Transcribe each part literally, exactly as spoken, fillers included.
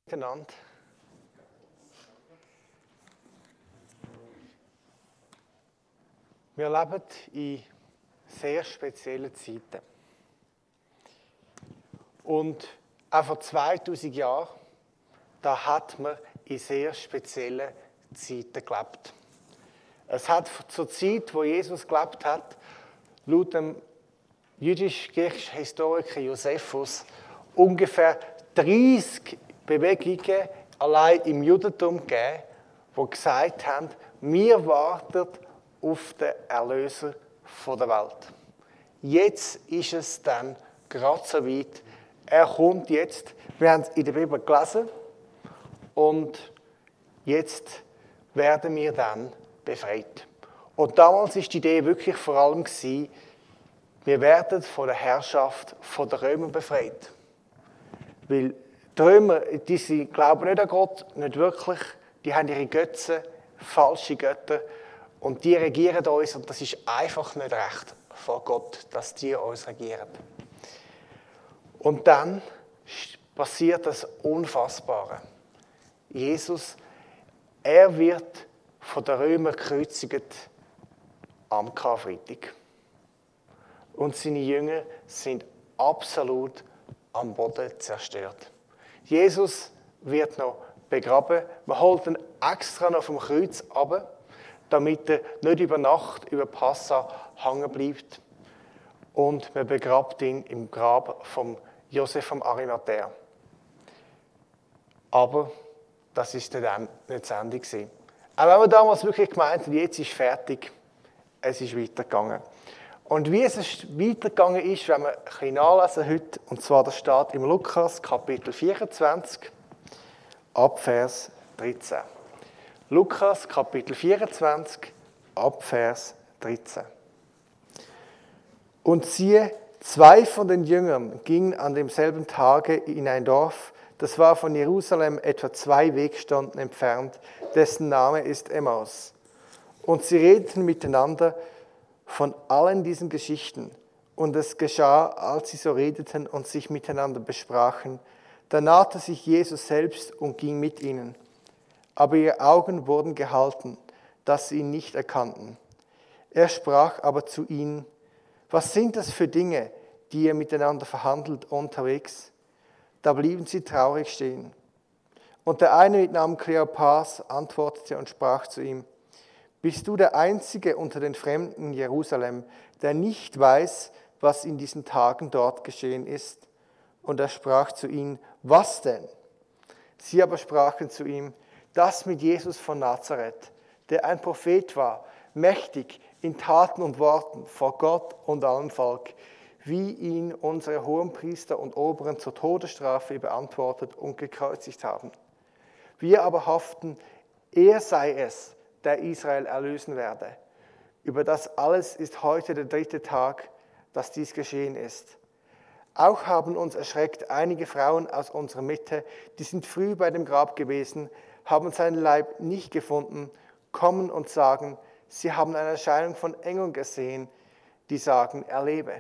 Miteinander. Wir leben in sehr speziellen Zeiten. Und auch vor zweitausend Jahren, da hat man in sehr speziellen Zeiten gelebt. Es hat zur Zeit, wo Jesus gelebt hat, laut dem jüdisch-griechischen Historiker Josephus ungefähr dreißig Bewegungen allein im Judentum gegeben, die gesagt haben, wir warten auf den Erlöser der Welt. Jetzt ist es dann gerade so weit. Er kommt jetzt, wir haben es in der Bibel gelesen, und jetzt werden wir dann befreit. Und damals war die Idee wirklich vor allem, wir werden von der Herrschaft der Römer befreit. Weil die Römer, die sie glauben nicht an Gott, nicht wirklich. Die haben ihre Götzen, falsche Götter. Und die regieren uns. Und das ist einfach nicht recht vor Gott, dass die uns regieren. Und dann passiert das Unfassbare. Jesus, er wird von den Römern gekreuzigt am Karfreitag. Und seine Jünger sind absolut am Boden zerstört. Jesus wird noch begraben. Man holt ihn extra noch vom Kreuz runter, damit er nicht über Nacht, über Passa hängen bleibt. Und man begrabt ihn im Grab von Josef vom Arimathäa. Aber das ist dann nicht das Ende gewesen. Auch wenn man damals wirklich gemeint hat, jetzt ist fertig, es ist weitergegangen. Und wie es weitergegangen ist, wenn wir ein bisschen nachlesen heute, und zwar das steht im Lukas, Kapitel vierundzwanzig, ab Vers dreizehn. Lukas, Kapitel vierundzwanzig, ab Vers dreizehn. Und siehe, zwei von den Jüngern gingen an demselben Tage in ein Dorf, das war von Jerusalem etwa zwei Wegstunden entfernt, dessen Name ist Emmaus. Und sie redeten miteinander von allen diesen Geschichten. Und es geschah, als sie so redeten und sich miteinander besprachen, da nahte sich Jesus selbst und ging mit ihnen. Aber ihre Augen wurden gehalten, dass sie ihn nicht erkannten. Er sprach aber zu ihnen: Was sind das für Dinge, die ihr miteinander verhandelt unterwegs? Da blieben sie traurig stehen. Und der eine mit Namen Kleopas antwortete und sprach zu ihm: Bist du der Einzige unter den Fremden in Jerusalem, der nicht weiß, was in diesen Tagen dort geschehen ist? Und er sprach zu ihnen: Was denn? Sie aber sprachen zu ihm: Das mit Jesus von Nazareth, der ein Prophet war, mächtig in Taten und Worten vor Gott und allem Volk, wie ihn unsere Hohenpriester und Oberen zur Todesstrafe überantwortet und gekreuzigt haben. Wir aber hofften, er sei es, der Israel erlösen werde. Über das alles ist heute der dritte Tag, dass dies geschehen ist. Auch haben uns erschreckt einige Frauen aus unserer Mitte, die sind früh bei dem Grab gewesen, haben seinen Leib nicht gefunden, kommen und sagen, sie haben eine Erscheinung von Engeln gesehen, die sagen, er lebe.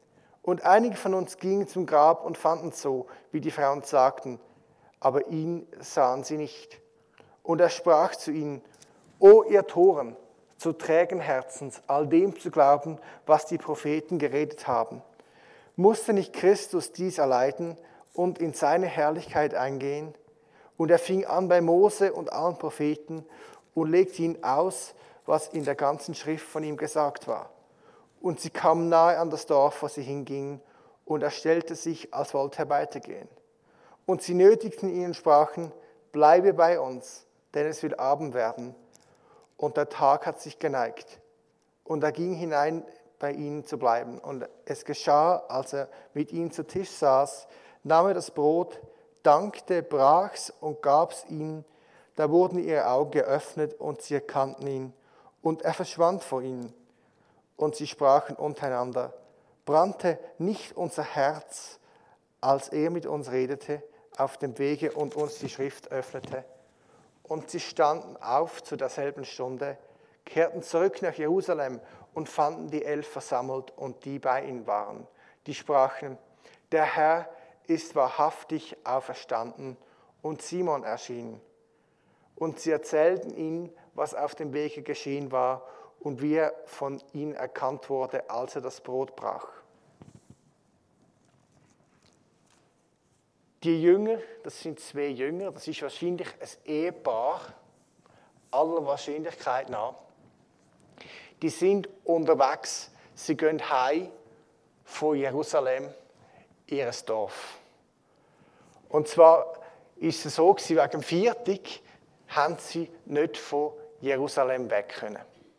Und einige von uns gingen zum Grab und fanden so, wie die Frauen sagten, aber ihn sahen sie nicht. Und er sprach zu ihnen: O ihr Toren, zu trägen Herzens, all dem zu glauben, was die Propheten geredet haben. Musste nicht Christus dies erleiden und in seine Herrlichkeit eingehen? Und er fing an bei Mose und allen Propheten und legte ihnen aus, was in der ganzen Schrift von ihm gesagt war. Und sie kamen nahe an das Dorf, wo sie hingingen, und er stellte sich, als wollte er weitergehen. Und sie nötigten ihn und sprachen: Bleibe bei uns, denn es will Abend werden. Und der Tag hat sich geneigt. Und er ging hinein, bei ihnen zu bleiben. Und es geschah, als er mit ihnen zu Tisch saß, nahm er das Brot, dankte, brach's und gab's ihnen. Da wurden ihre Augen geöffnet und sie erkannten ihn. Und er verschwand vor ihnen. Und sie sprachen untereinander: Brannte nicht unser Herz, als er mit uns redete, auf dem Wege und uns die Schrift öffnete? Und sie standen auf zu derselben Stunde, kehrten zurück nach Jerusalem und fanden die Elf versammelt und die bei ihnen waren. Die sprachen: Der Herr ist wahrhaftig auferstanden und Simon erschien. Und sie erzählten ihm, was auf dem Wege geschehen war und wie er von ihnen erkannt wurde, als er das Brot brach. Die Jünger, das sind zwei Jünger, das ist wahrscheinlich ein Ehepaar, aller Wahrscheinlichkeit nach. Die sind unterwegs, sie gehen heim von Jerusalem, ihr Dorf. Und zwar ist es so, wegen dem Viertag haben sie nicht von Jerusalem weg können.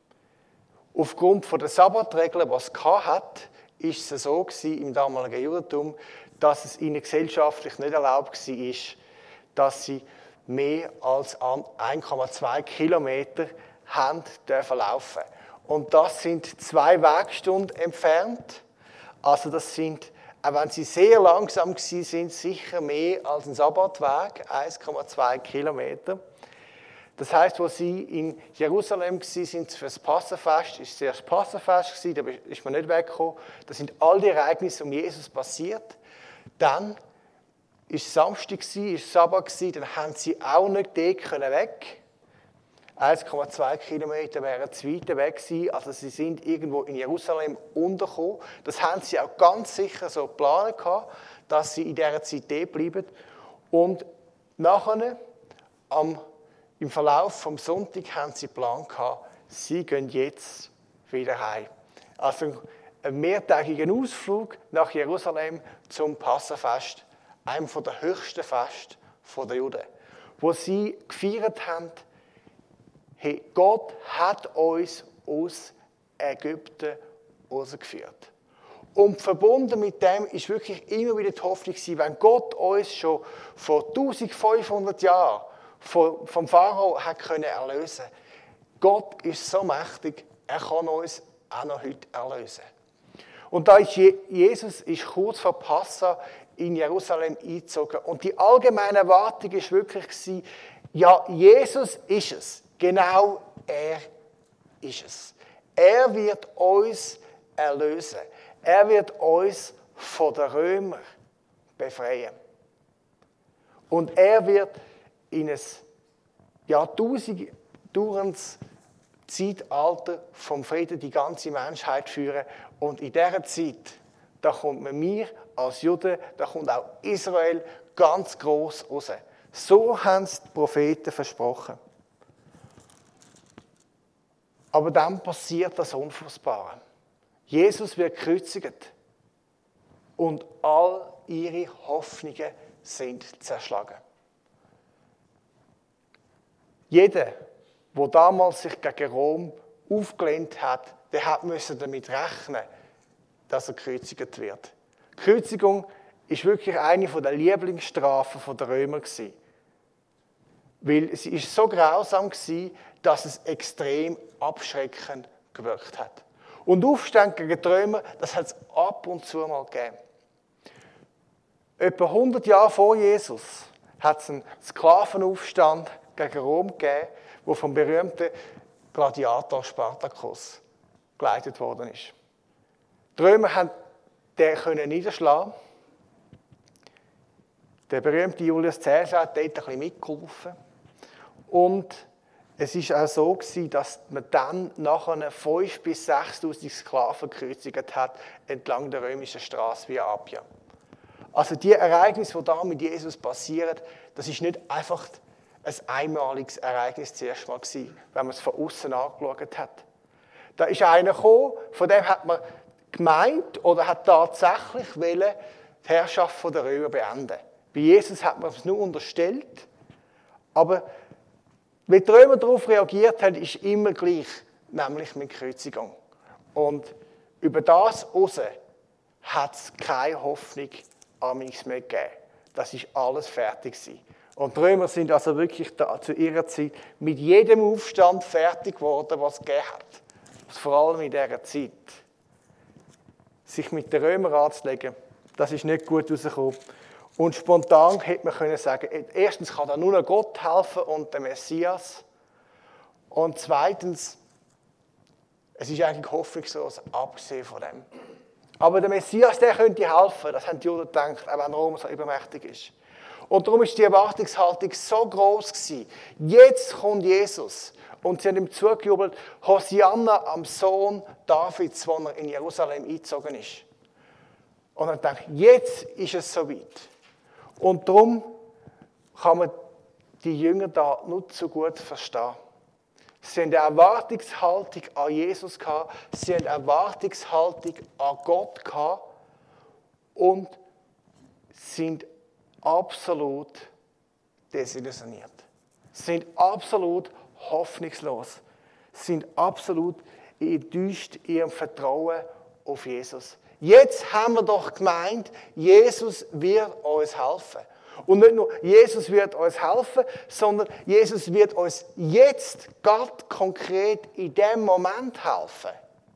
Aufgrund der Sabbatregeln, die es hatte, ist es so im damaligen Judentum, dass es ihnen gesellschaftlich nicht erlaubt war, dass sie mehr als eins Komma zwei Kilometer haben dürfen laufen. Und das sind zwei Wegstunden entfernt. Also das sind, auch wenn sie sehr langsam waren, sind sicher mehr als ein Sabbatweg, eins Komma zwei Kilometer. Das heisst, als sie in Jerusalem waren für das Passafest, ist zuerst das Passafest, da ist man nicht weggekommen. Da sind all die Ereignisse um Jesus passiert. Dann war es Samstag, ist Sabbat, dann haben sie auch nicht dort weg. eins Komma zwei Kilometer wären zu weit weg gewesen. Also sie sind irgendwo in Jerusalem untergekommen. Das haben sie auch ganz sicher so geplant gehabt, dass sie in dieser Zeit dort bleiben. Und nachher, am, im Verlauf vom Sonntag, haben sie geplant gehabt, sie gehen jetzt wieder heim. Also einen mehrtägigen Ausflug nach Jerusalem zum Passafest, einem der höchsten Feste der Juden, wo sie gefeiert haben, hey, Gott hat uns aus Ägypten rausgeführt. Und verbunden mit dem ist wirklich immer wieder die Hoffnung, wenn Gott uns schon vor eintausendfünfhundert Jahren vom Pharao hat können erlösen. Gott ist so mächtig, er kann uns auch noch heute erlösen. Und da ist Jesus ist kurz vor Passa in Jerusalem eingezogen. Und die allgemeine Erwartung war wirklich, ja, Jesus ist es. Genau er ist es. Er wird uns erlösen. Er wird uns von den Römern befreien. Und er wird in ein Jahrtausend dauerndes Zeitalter vom Frieden die ganze Menschheit führen. Und in dieser Zeit, da kommt man mir als Juden, da kommt auch Israel ganz gross raus. So haben es die Propheten versprochen. Aber dann passiert das Unfassbare. Jesus wird gekreuzigt und all ihre Hoffnungen sind zerschlagen. Jeder, der damals sich gegen Rom aufgelehnt hat, der musste damit rechnen, dass er gekreuzigt wird. Die Kreuzigung war wirklich eine der Lieblingsstrafen der Römer. Weil sie ist so grausam war, dass es extrem abschreckend gewirkt hat. Und Aufstände gegen die Römer, das hat es ab und zu mal gegeben. Etwa hundert Jahre vor Jesus hat es einen Sklavenaufstand gegen Rom gegeben, der vom berühmten Gladiator Spartacus geleitet worden ist. Die Römer haben den können niederschlagen. Der berühmte Julius Caesar hat dort ein bisschen mitgeholfen. Und es war auch so, dass man dann nachher fünftausend bis sechstausend Sklaven gekreuzigt hat, entlang der römischen Straße Via Appia. Also die Ereignisse, die da mit Jesus passieren, das ist nicht einfach ein einmaliges Ereignis zuerst mal gewesen, wenn man es von außen angeschaut hat. Da ist einer gekommen, von dem hat man gemeint oder hat tatsächlich wollen, die Herrschaft der Römer beenden. Bei Jesus hat man es nur unterstellt, aber wie die Römer darauf reagiert haben, ist immer gleich, nämlich mit Kreuzigung. Und über das hinaus hat es keine Hoffnung an mich mehr gegeben. Das ist alles fertig gewesen. Und die Römer sind also wirklich da, zu ihrer Zeit mit jedem Aufstand fertig geworden, was es gegeben hat. Vor allem in dieser Zeit. Sich mit den Römern anzulegen, das ist nicht gut rausgekommen. Und spontan hätte man können sagen, erstens kann da nur noch Gott helfen und der Messias. Und zweitens, es ist eigentlich hoffnungslos, abgesehen von dem. Aber der Messias, der könnte helfen, das haben die Juden gedacht, auch wenn Rom so übermächtig ist. Und darum ist die Erwartungshaltung so groß gewesen. Jetzt kommt Jesus. Und sie haben ihm zugejubelt, Hosianna am Sohn Davids, wo er in Jerusalem eingezogen ist. Und dann denke ich, jetzt ist es soweit. Und darum kann man die Jünger da nur zu gut verstehen. Sie haben eine Erwartungshaltung an Jesus gehabt, sie haben eine Erwartungshaltung an Gott gehabt und sind absolut desillusioniert. Sind absolut hoffnungslos. Sind absolut enttäuscht in ihrem Vertrauen auf Jesus. Jetzt haben wir doch gemeint, Jesus wird uns helfen. Und nicht nur Jesus wird uns helfen, sondern Jesus wird uns jetzt ganz konkret in dem Moment helfen.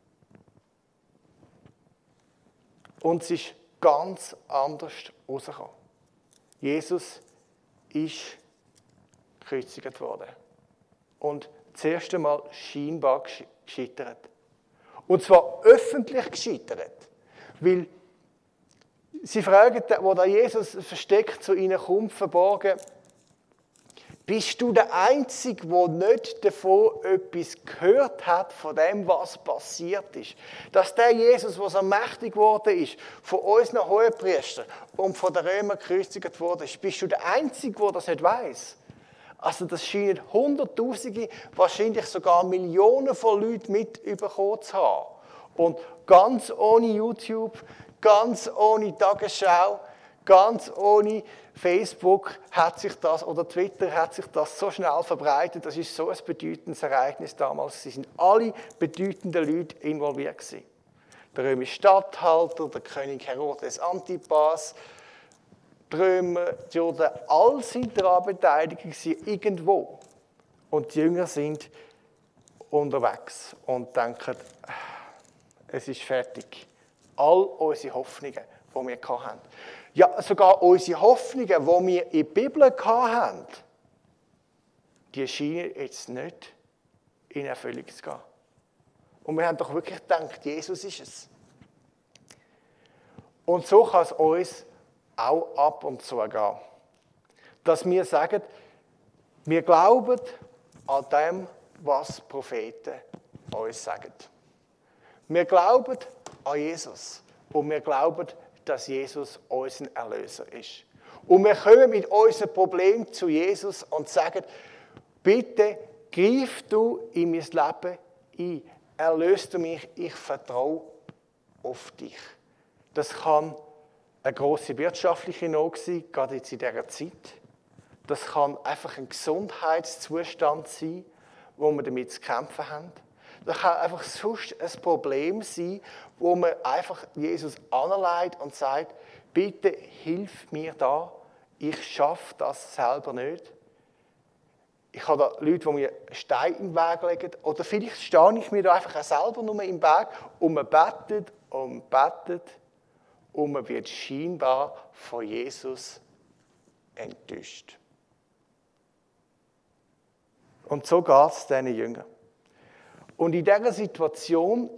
Und es ist ganz anders rausgekommen. Jesus ist gekreuzigt worden. Und das erste Mal scheinbar gescheitert. Und zwar öffentlich gescheitert. Weil sie fragen, wo der Jesus versteckt zu ihnen kommt, verborgen, bist du der Einzige, der nicht davon etwas gehört hat, von dem, was passiert ist? Dass der Jesus, der so mächtig geworden ist, von unseren Hohenpriestern und von den Römern gekreuzigt worden ist, bist du der Einzige, der das nicht weiss? Also das scheinen Hunderttausende, wahrscheinlich sogar Millionen von Leuten mitbekommen zu haben. Und ganz ohne YouTube, ganz ohne Tagesschau, ganz ohne Facebook hat sich das, oder Twitter hat sich das so schnell verbreitet. Das ist so ein bedeutendes Ereignis damals. Sie sind alle bedeutenden Leute involviert gewesen. Der römische Statthalter, der König Herodes Antipas, die Römer, die Juden, alle sind daran beteiligt gewesen, irgendwo. Und die Jünger sind unterwegs und denken, es ist fertig. All unsere Hoffnungen, die wir hatten. Ja, sogar unsere Hoffnungen, die wir in der Bibel hatten, die scheinen jetzt nicht in Erfüllung zu gehen. Und wir haben doch wirklich gedacht, Jesus ist es. Und so kann es uns auch ab und zu gehen. Dass wir sagen, wir glauben an dem, was Propheten uns sagen. Wir glauben an Jesus und wir glauben, dass Jesus unser Erlöser ist. Und wir kommen mit unserem Problem zu Jesus und sagen, bitte greif du in mein Leben ein, erlöst du mich, ich vertraue auf dich. Das kann eine grosse wirtschaftliche Not sein, gerade jetzt in dieser Zeit. Das kann einfach ein Gesundheitszustand sein, wo wir damit zu kämpfen haben. Das kann einfach sonst ein Problem sein, wo man einfach Jesus anleitet und sagt, bitte hilf mir da, ich schaffe das selber nicht. Ich habe da Leute, die mir Steine im Weg legen, oder vielleicht stehe ich mir da einfach auch selber nur im Weg und man betet und betet und man wird scheinbar von Jesus enttäuscht. Und so geht es diesen Jüngern. Und in dieser Situation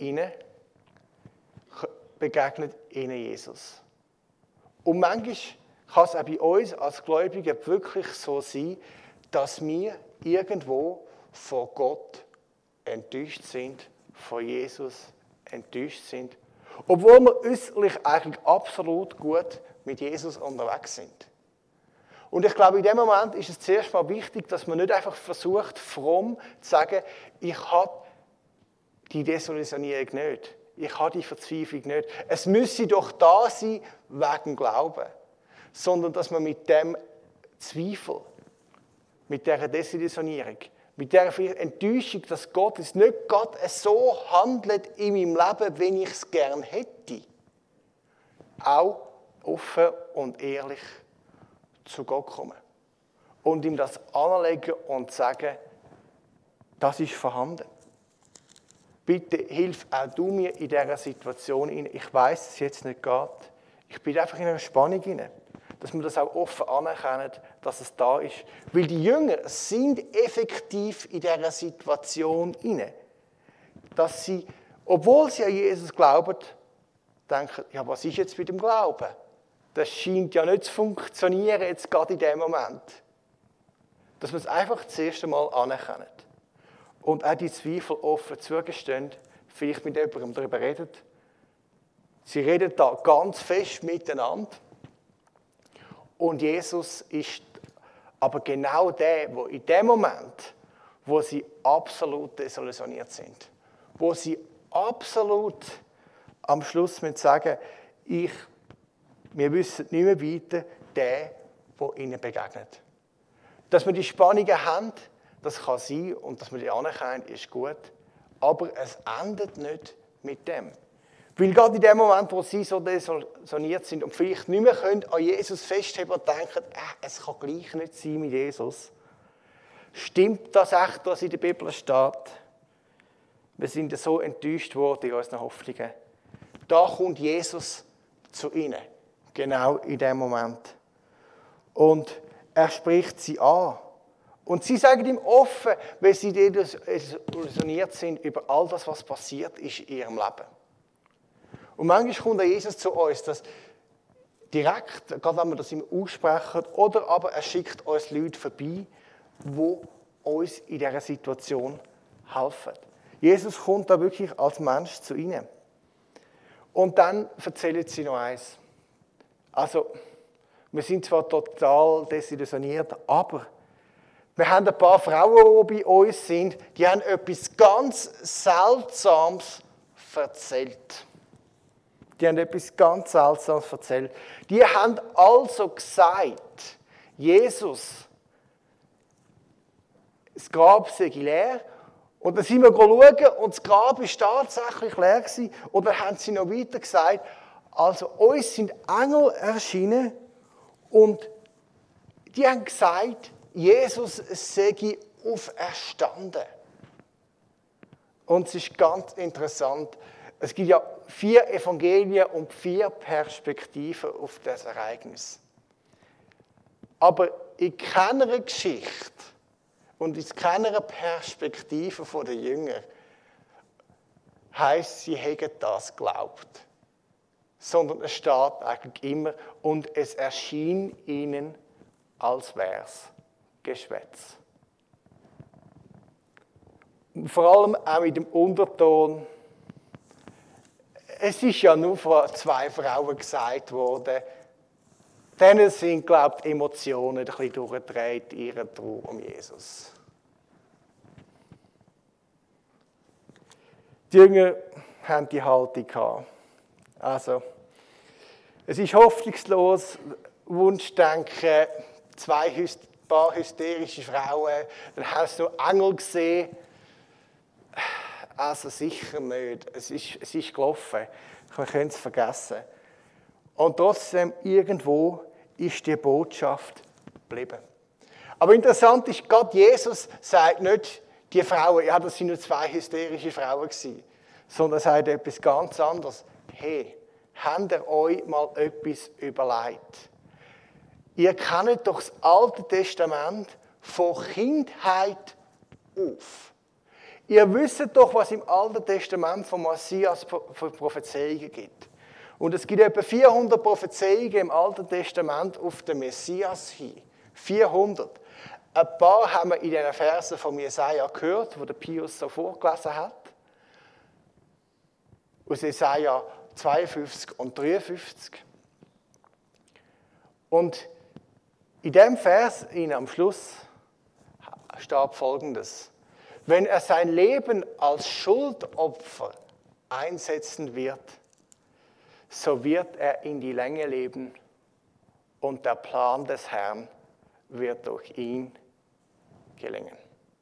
begegnet ihnen Jesus. Und manchmal kann es auch bei uns als Gläubigen wirklich so sein, dass wir irgendwo vor Gott enttäuscht sind, von Jesus enttäuscht sind, obwohl wir äußerlich eigentlich absolut gut mit Jesus unterwegs sind. Und ich glaube, in dem Moment ist es zuerst mal wichtig, dass man nicht einfach versucht, fromm zu sagen, ich habe die Desillusionierung nicht. Ich habe die Verzweiflung nicht. Es müsse doch da sein wegen Glauben. Sondern dass man mit dem Zweifel, mit dieser Desillusionierung, mit dieser Enttäuschung, dass Gott es nicht Gott so handelt in meinem Leben, wie ich es gerne hätte, auch offen und ehrlich zu Gott kommen. Und ihm das anlegen und sagen, das ist vorhanden. Bitte hilf auch du mir in dieser Situation. Ich weiss, dass es jetzt nicht geht. Ich bin einfach in einer Spannung hinein. Dass wir das auch offen anerkennen, dass es da ist. Weil die Jünger sind effektiv in dieser Situation hinein. Dass sie, obwohl sie an Jesus glauben, denken, ja, was ist jetzt mit dem Glauben? das scheint ja nicht zu funktionieren, jetzt gerade in dem Moment. Dass wir es einfach das erste Mal anerkennen. Und auch die Zweifel offen zugestehen, vielleicht mit jemandem darüber reden. Sie reden da ganz fest miteinander. Und Jesus ist aber genau der, wo in dem Moment, wo sie absolut desillusioniert sind, wo sie absolut am Schluss müssen sagen, ich, wir wissen nicht mehr weiter, der, der ihnen begegnet. Dass wir die Spannungen haben, das kann sein, und dass wir die anerkennen, ist gut. Aber es endet nicht mit dem. Weil gerade in dem Moment, wo sie so desillusioniert sind und vielleicht nicht mehr können, an Jesus festheben und denken, äh, es kann gleich nicht sein mit Jesus, stimmt das echt, was in der Bibel steht? Wir sind so enttäuscht worden in unseren Hoffnungen. Da kommt Jesus zu ihnen, genau in dem Moment. Und er spricht sie an. Und sie sagen ihm offen, weil sie desillusioniert sind über all das, was passiert ist in ihrem Leben. Und manchmal kommt Jesus zu uns, dass direkt, gerade wenn wir das ihm aussprechen, oder aber er schickt uns Leute vorbei, die uns in dieser Situation helfen. Jesus kommt da wirklich als Mensch zu ihnen. Und dann erzählen sie noch eins. Also, wir sind zwar total desillusioniert, aber wir haben ein paar Frauen, die bei uns sind, die haben etwas ganz Seltsames erzählt. Die haben etwas ganz Seltsames erzählt. Die haben also gesagt, Jesus, das Grab sei leer. Und dann sind wir schauen und das Grab war tatsächlich leer gewesen. Und dann haben sie noch weiter gesagt, also uns sind Engel erschienen und die haben gesagt, Jesus sei auferstanden. Und es ist ganz interessant, es gibt ja vier Evangelien und vier Perspektiven auf das Ereignis. Aber in keiner Geschichte und in keiner Perspektive der Jünger heisst, sie hätten das geglaubt. Sondern es steht eigentlich immer, und es erschien ihnen, als wäre es Geschwätz. Und vor allem auch mit dem Unterton, es ist ja nur von zwei Frauen gesagt worden, denen sind, glaube ich, die Emotionen ein bisschen durchgedreht in ihrer Trauer um Jesus. Die Jünger haben die Haltung gehabt. Also, es ist hoffnungslos, Wunschdenken, zwei Hyst- paar hysterische Frauen, dann hast du Engel gesehen. Also sicher nicht. Es ist, es ist gelaufen. Wir können es vergessen. Und trotzdem, irgendwo ist die Botschaft geblieben. Aber interessant ist, Gott Jesus sagt nicht, die Frauen, ja, das sind nur zwei hysterische Frauen gewesen, sondern er sagt etwas ganz anderes. Hey, habt ihr euch mal etwas überlegt? Ihr kennt doch das Alte Testament von Kindheit auf. Ihr wisst doch, was im Alten Testament von Messias für Prophezeiungen gibt. Und es gibt etwa vierhundert Prophezeiungen im Alten Testament auf den Messias hin. vierhundert. Ein paar haben wir in den Versen von Jesaja gehört, wo der Pius so vorgelesen hat. Aus Jesaja zweiundfünfzig und dreiundfünfzig. Und in diesem Vers, am Schluss, steht Folgendes. Wenn er sein Leben als Schuldopfer einsetzen wird, so wird er in die Länge leben und der Plan des Herrn wird durch ihn gelingen.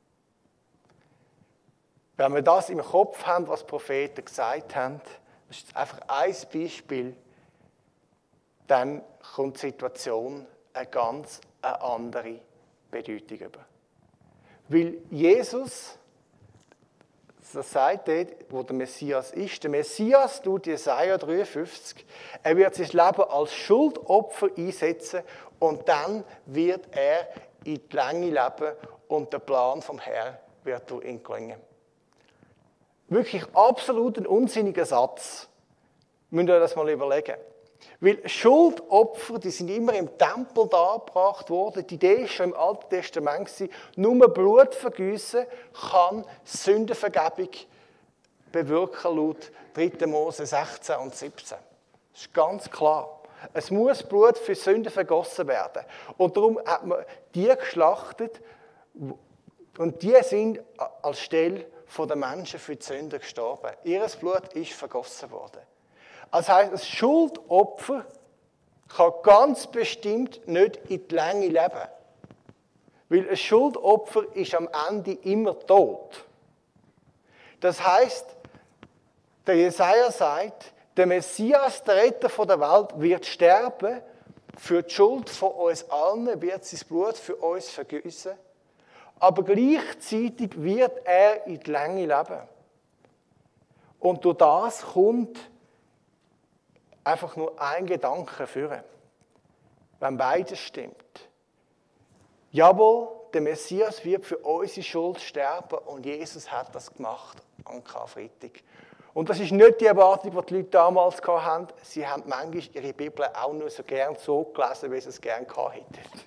Wenn wir das im Kopf haben, was Propheten gesagt haben, das ist einfach ein Beispiel, dann kommt die Situation eine ganz eine andere Bedeutung über. Weil Jesus, das sagt dort, wo der Messias ist, der Messias tut Jesaja dreiundfünfzig, er wird sein Leben als Schuldopfer einsetzen und dann wird er in die Länge leben und der Plan vom Herrn wird durch ihn gelingen. Wirklich absolut ein unsinniger Satz. Müsst ihr euch das mal überlegen. Weil Schuldopfer, die sind immer im Tempel dargebracht worden. Die Idee ist schon im Alten Testament, nur Blut vergießen kann Sündenvergebung bewirken, laut dritter Mose sechzehn und siebzehn. Das ist ganz klar. Es muss Blut für Sünden vergossen werden. Und darum hat man die geschlachtet und die sind als Stelle der Menschen für die Sünden gestorben. Ihres Blut ist vergossen worden. Das heisst, ein Schuldopfer kann ganz bestimmt nicht in die Länge leben. Weil ein Schuldopfer ist am Ende immer tot. Das heisst, der Jesaja sagt, der Messias, der Retter der Welt, wird sterben, für die Schuld von uns allen, wird sein Blut für uns vergießen. Aber gleichzeitig wird er in die Länge leben. Und durch das kommt einfach nur ein Gedanke führen. Wenn beides stimmt. Jawohl, der Messias wird für unsere Schuld sterben und Jesus hat das gemacht am Karfreitag. Und das ist nicht die Erwartung, die die Leute damals hatten. Sie haben manchmal ihre Bibel auch nur so gern so gelesen, wie sie es gern gehabt hätten.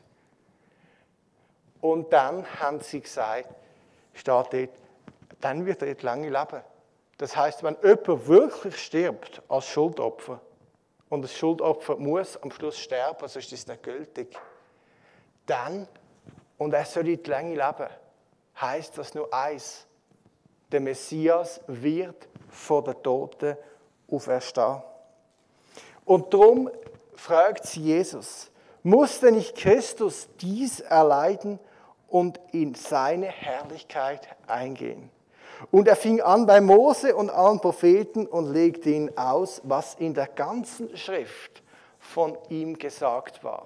Und dann haben sie gesagt, steht dort, dann wird er nicht lange leben. Das heisst, wenn jemand wirklich stirbt als Schuldopfer, und das Schuldopfer muss am Schluss sterben, sonst ist es nicht gültig, dann, und er soll nicht lange leben, heisst das nur eins: Der Messias wird vor den Toten auferstehen. Und darum fragt sie Jesus, muss denn nicht Christus dies erleiden und in seine Herrlichkeit eingehen? Und er fing an bei Mose und allen Propheten und legte ihnen aus, was in der ganzen Schrift von ihm gesagt war.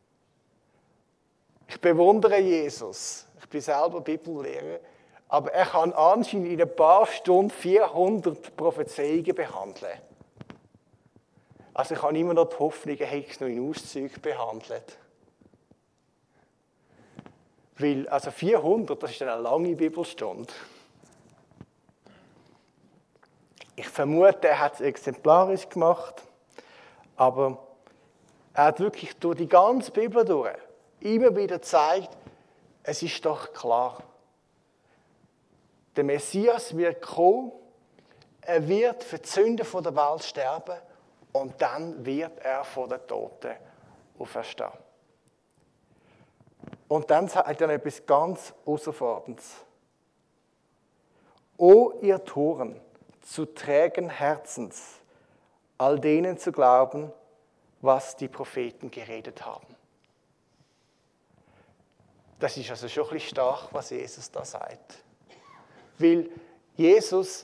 Ich bewundere Jesus. Ich bin selber Bibellehrer. Aber er kann anscheinend in ein paar Stunden vierhundert Prophezeiungen behandeln. Also ich habe immer noch die Hoffnung, er hätte es noch in Auszügen behandelt. Weil, also vierhundert, das ist eine lange Bibelstunde. Ich vermute, er hat es exemplarisch gemacht, aber er hat wirklich durch die ganze Bibel durch immer wieder gezeigt, es ist doch klar. Der Messias wird kommen, er wird für die Sünden der Welt sterben und dann wird er von den Toten auferstehen. Und dann sagt er etwas ganz Herausforderndes. O ihr Toren, zu trägen Herzens, all denen zu glauben, was die Propheten geredet haben. Das ist also schon ein bisschen stark, was Jesus da sagt. Weil Jesus,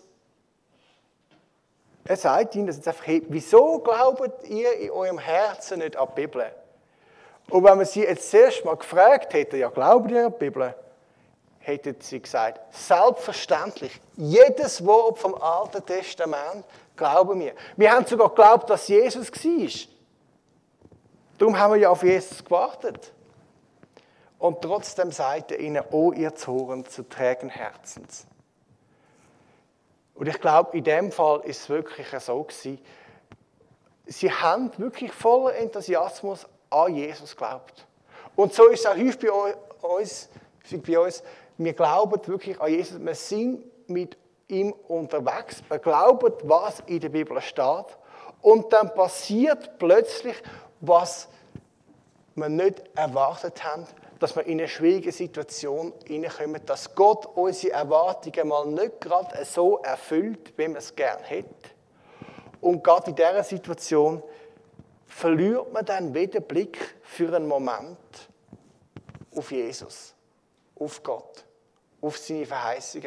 er sagt ihnen das jetzt einfach, hey, wieso glaubt ihr in eurem Herzen nicht an die Bibel? Und wenn man sie jetzt zuerst mal gefragt hätte, ja, glaubt ihr an die Bibel? Hätten sie gesagt, selbstverständlich, jedes Wort vom Alten Testament glauben wir. Wir haben sogar geglaubt, dass Jesus war. Darum haben wir ja auf Jesus gewartet. Und trotzdem sagt er ihnen, oh ihr Zoren zu trägen Herzens. Und ich glaube, in dem Fall ist es wirklich so gewesen, sie haben wirklich voller Enthusiasmus an Jesus geglaubt. Und so ist es auch häufig bei uns, bei uns, wir glauben wirklich an Jesus, wir sind mit ihm unterwegs, wir glauben, was in der Bibel steht, und dann passiert plötzlich, was wir nicht erwartet haben, dass wir in eine schwierige Situation hineinkommen, dass Gott unsere Erwartungen mal nicht gerade so erfüllt, wie man es gerne hätte. Und gerade in dieser Situation verliert man dann wieder den Blick für einen Moment auf Jesus, auf Gott, auf seine Verheißungen.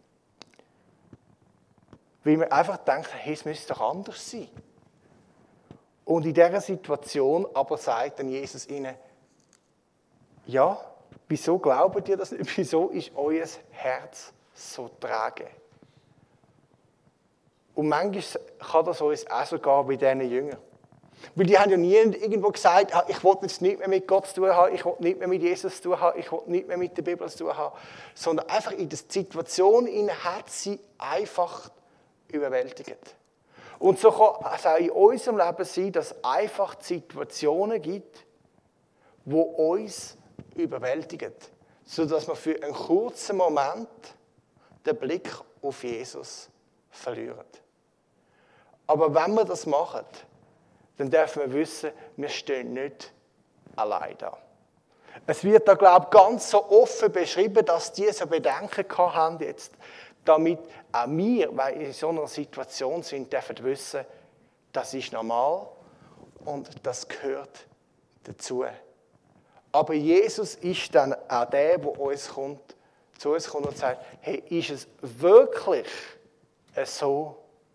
Weil man einfach denkt, hey, es müsste doch anders sein. Und in dieser Situation aber sagt dann Jesus ihnen, ja, wieso glaubt ihr das nicht? Wieso ist euer Herz so träge? Und manchmal kann das uns auch so gehen wie diesen Jüngern. Weil die haben ja nie irgendwo gesagt, ich will jetzt nicht mehr mit Gott zu tun haben, ich will nicht mehr mit Jesus zu tun haben, ich will nicht mehr mit der Bibel zu tun haben. Sondern einfach in der Situation hat sie einfach überwältigt. Und so kann es auch in unserem Leben sein, dass es einfach Situationen gibt, die uns überwältigen, sodass wir für einen kurzen Moment den Blick auf Jesus verlieren. Aber wenn wir das machen, dann dürfen wir wissen, wir stehen nicht allein da. Es wird da, glaube ich, ganz so offen beschrieben, dass die so Bedenken haben jetzt, damit auch wir, weil wir in so einer Situation sind, dürfen wissen, das ist normal und das gehört dazu. Aber Jesus ist dann auch der, der uns kommt, zu uns kommt und sagt, hey, ist es wirklich so,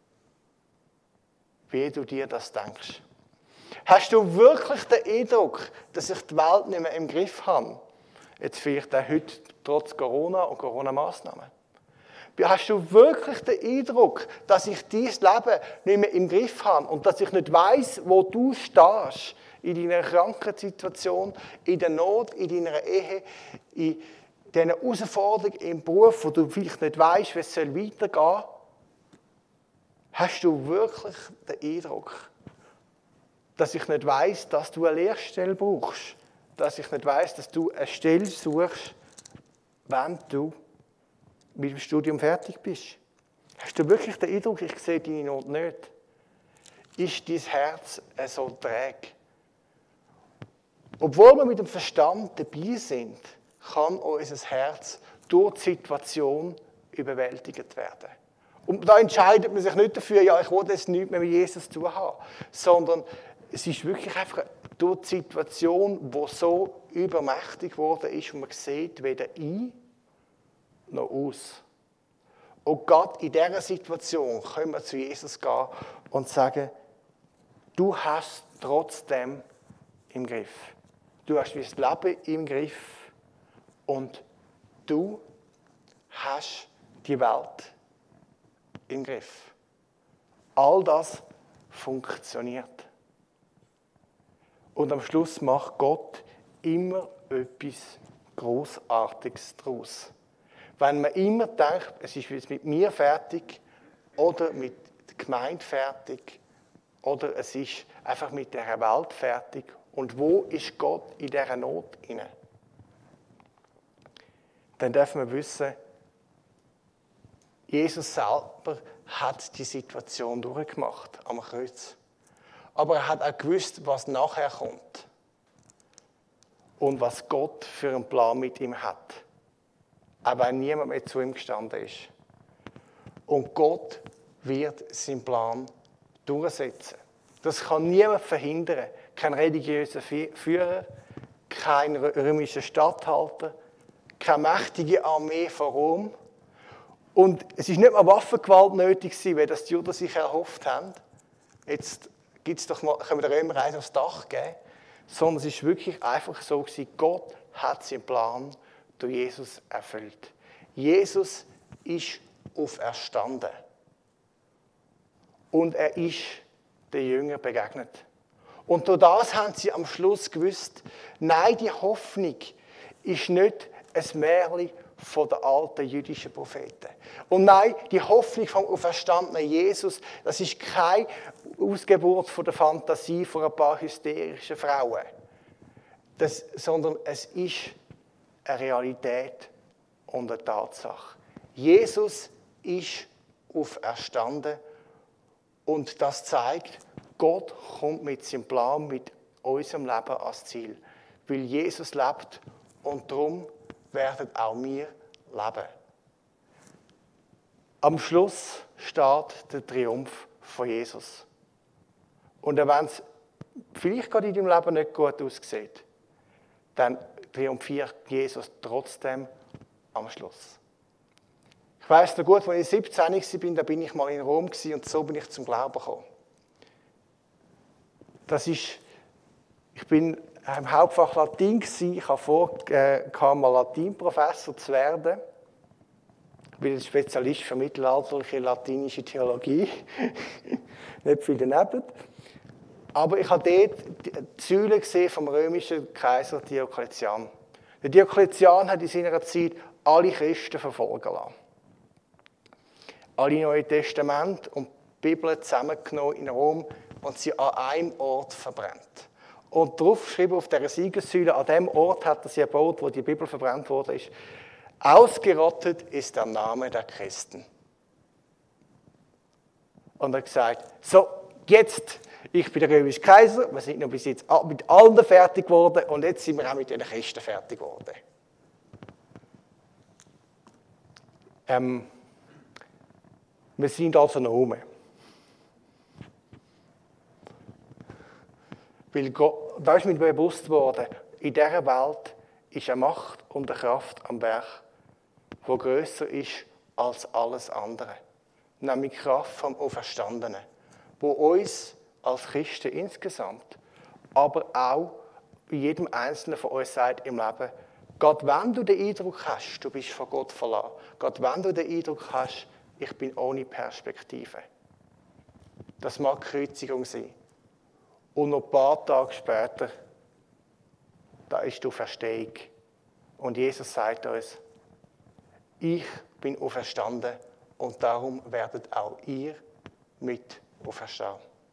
wie du dir das denkst? Hast du wirklich den Eindruck, dass ich die Welt nicht mehr im Griff habe? Jetzt vielleicht auch heute, trotz Corona und Corona-Massnahmen. Hast du wirklich den Eindruck, dass ich dieses Leben nicht mehr im Griff habe und dass ich nicht weiss, wo du stehst in deiner Krankheitssituation, in der Not, in deiner Ehe, in diesen Herausforderungen im Beruf, wo du vielleicht nicht weißt, wie es weitergehen soll? Hast du wirklich den Eindruck, dass ich nicht weiss, dass du eine Lehrstelle brauchst? Dass ich nicht weiss, dass du eine Stelle suchst, wenn du mit dem Studium fertig bist? Hast du wirklich den Eindruck, ich sehe deine Not nicht? Ist dein Herz so träge? Obwohl wir mit dem Verstand dabei sind, kann unser Herz durch die Situation überwältigt werden. Und da entscheidet man sich nicht dafür, ja, ich will jetzt nichts mehr mit Jesus zu haben, sondern es ist wirklich einfach durch die Situation, die so übermächtig geworden ist, und man sieht weder ein noch aus. Und Gott, in dieser Situation können wir zu Jesus gehen und sagen, du hast trotzdem im Griff. Du hast dein Leben im Griff und du hast die Welt im Griff. All das funktioniert. Und am Schluss macht Gott immer etwas Großartiges daraus. Wenn man immer denkt, es ist jetzt mit mir fertig oder mit der Gemeinde fertig oder es ist einfach mit dieser Welt fertig. Und wo ist Gott in dieser Not inne? Dann dürfen wir wissen, Jesus selber hat die Situation durchgemacht am Kreuz. Aber er hat auch gewusst, was nachher kommt. Und was Gott für einen Plan mit ihm hat. Auch wenn niemand mehr zu ihm gestanden ist. Und Gott wird seinen Plan durchsetzen. Das kann niemand verhindern. Kein religiöser Führer, kein römischer Statthalter, keine mächtige Armee von Rom. Und es ist nicht mal Waffengewalt nötig gewesen, wie das die Juden sich erhofft haben. Jetzt gibt's doch mal, können wir den Römer eins aufs Dach geben. Sondern es ist wirklich einfach so gewesen, Gott hat seinen Plan durch Jesus erfüllt. Jesus ist auferstanden. Und er ist den Jüngern begegnet. Und durch das haben sie am Schluss gewusst, nein, die Hoffnung ist nicht ein Märchen von den alten jüdischen Propheten. Und nein, die Hoffnung vom auferstandenen Jesus, das ist keine Ausgeburt von der Fantasie von ein paar hysterischen Frauen. Das, sondern es ist eine Realität und eine Tatsache. Jesus ist auferstanden und das zeigt, Gott kommt mit seinem Plan, mit unserem Leben ans Ziel. Weil Jesus lebt und darum werden auch wir leben. Am Schluss steht der Triumph von Jesus. Und wenn es vielleicht gerade in deinem Leben nicht gut aussieht, dann triumphiert Jesus trotzdem am Schluss. Ich weiss noch gut, als ich siebzehn war, da bin ich mal in Rom und so bin ich zum Glauben gekommen. Das ist, ich bin im Hauptfach Latein gewesen. Ich habe vor, äh, mal Latinprofessor zu werden. Ich bin ein Spezialist für mittelalterliche latinische Theologie. Nicht viel daneben. Aber ich habe dort die Säule gesehen vom römischen Kaiser Diokletian. Der Diokletian hat in seiner Zeit alle Christen verfolgen lassen. Alle Neuen Testamente und Bibel zusammengenommen in Rom und sie an einem Ort verbrennt. Und drauf geschrieben auf dieser Siegessäule, an dem Ort hat er sie erbaut, wo die Bibel verbrannt wurde, ist, ausgerottet ist der Name der Christen. Und er hat gesagt, so, jetzt, ich bin der römische Kaiser, wir sind noch bis jetzt mit allen fertig geworden und jetzt sind wir auch mit den Christen fertig geworden. Ähm, wir sind also noch rum. Weil Gott, da ist mir bewusst worden, in dieser Welt ist eine Macht und eine Kraft am Werk, die grösser ist als alles andere. Nämlich die Kraft vom Auferstandenen, wo uns als Christen insgesamt, aber auch bei jedem Einzelnen von uns sagt im Leben, Gott, wenn du den Eindruck hast, du bist von Gott verlassen, Gott, wenn du den Eindruck hast, ich bin ohne Perspektive. Das mag Kreuzigung sein. Und noch ein paar Tage später, da ist die Auferstehung. Und Jesus sagt uns, ich bin auferstanden und darum werdet auch ihr mit auferstehen.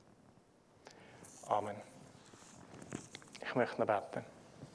Amen. Ich möchte noch beten.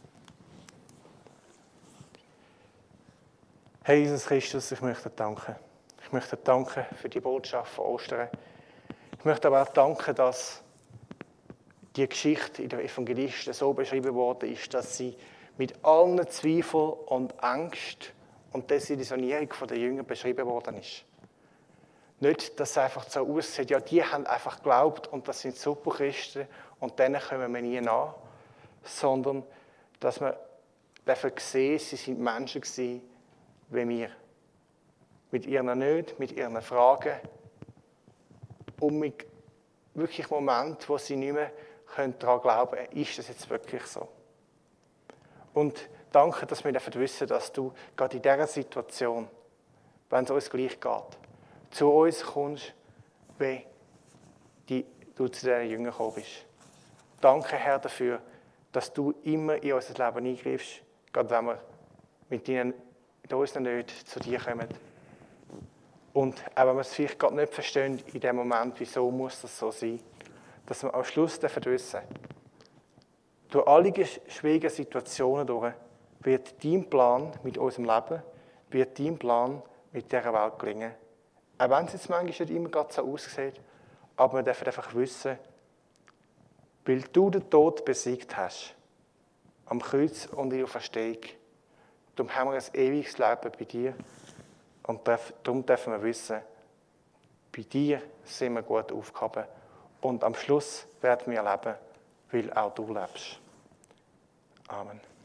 Herr Jesus Christus, ich möchte dir danken. Ich möchte dir danken für die Botschaft von Ostern. Ich möchte aber auch danken, dass die Geschichte in den Evangelisten so beschrieben worden ist, dass sie mit allen Zweifeln und Angst und Desillusionierung der Jünger beschrieben worden ist. Nicht, dass es einfach so aussieht, ja, die haben einfach geglaubt und das sind super Christen und denen kommen wir nie nach, sondern dass wir dürfen sehen, sie sind Menschen gewesen, wie wir. Mit ihren Nöten, mit ihren Fragen und mit wirklich Momenten, wo sie nicht mehr daran glauben können, ist das jetzt wirklich so? Und danke, dass wir dürfen wissen, dass du gerade in dieser Situation, wenn es uns gleich geht, zu uns kommst, wie die, du zu diesen Jüngern gekommen bist. Danke, Herr, dafür, dass du immer in unser Leben eingreifst, gerade wenn wir mit, deinen, mit unseren Nöten zu dir kommen. Und auch wenn wir es vielleicht gerade nicht verstehen, in dem Moment, wieso muss das so sein, dass wir am Schluss wissen, durch alle schwierigen Situationen durch, wird dein Plan mit unserem Leben, wird dein Plan mit dieser Welt gelingen. Auch wenn es jetzt manchmal nicht immer gerade so aussieht, aber wir dürfen einfach wissen, weil du den Tod besiegt hast, am Kreuz und in der Auferstehung, darum haben wir ein ewiges Leben bei dir und darum dürfen wir wissen, bei dir sind wir gut aufgehoben und am Schluss werden wir leben, weil auch du lebst. Amen.